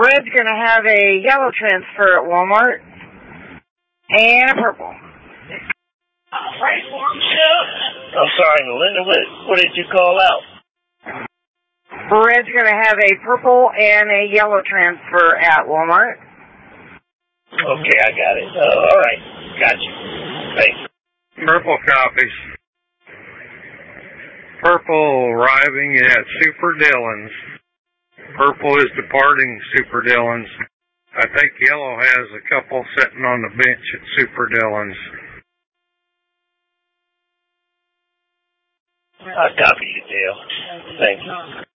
Red's going to have a yellow transfer at Walmart. And a purple. I'm sorry, Melinda, what did you call out? Red's going to have a purple and a yellow transfer at Walmart. Okay, I got it. All right, got you. Thanks. Purple copies. Purple arriving at Super Dillon's. Purple is departing Super Dillon's. I think yellow has a couple sitting on the bench at Super Dillon's. I copy you, Dale. Thank you.